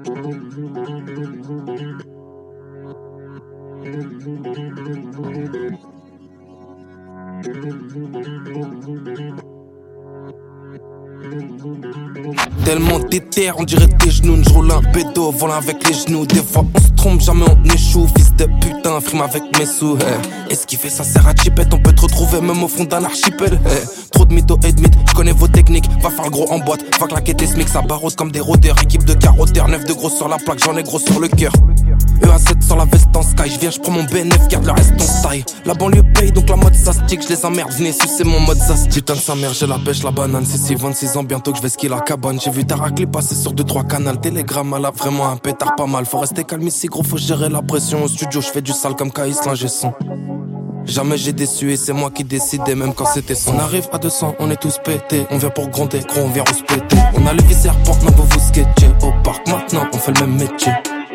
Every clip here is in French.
Tellement déter, on dirait tes genoux. Je roule un pédo, volant avec les genoux. Des fois on se trompe, jamais on échoue. Fils de putain, frime avec mes sous. Esquiver ça sert à chipette, on peut te retrouver même au fond d'un archipel. Trop de mythos et de mythes, je connais vos techniques. Va faire le gros en boîte, va claquer tes smics. Ça barode comme des rôdeurs, équipe de carotteurs. 9 de gros sur la plaque, j'en ai gros sur le cœur. EA7 sur la veste en sky, je viens, je prends mon BNF, garde le reste en style. La banlieue paye donc la mode ça stick, je les emmerde, venez sucer mon mode ça stick. Putain de sa mère, j'ai la pêche, la banane, c'est 26 ans bientôt que je vais skier la cabane. J'ai vu ta raclée passer sur 2-3 canals, Telegram, elle a vraiment un pétard pas mal. Faut rester calme ici gros, faut gérer la pression. Au studio, je fais du sale comme Kaïs, l'ingé son. Jamais j'ai déçu et c'est moi qui décidais même quand c'était son. On arrive à 200, on est tous pétés. On vient pour gronder, gros, on vient rouspéter. On a le viseur, maintenant vous vous sketcher. Au parc maintenant, on fait le même métier.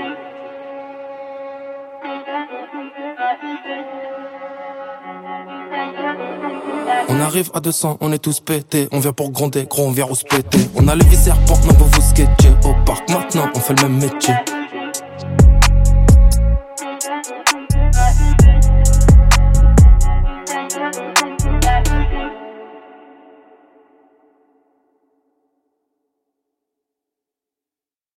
On arrive à 200, on est tous pétés. On vient pour gronder, gros, on vient rouspéter. On a le viseur, maintenant vous vous sketcher. Au parc maintenant, on fait le même métier.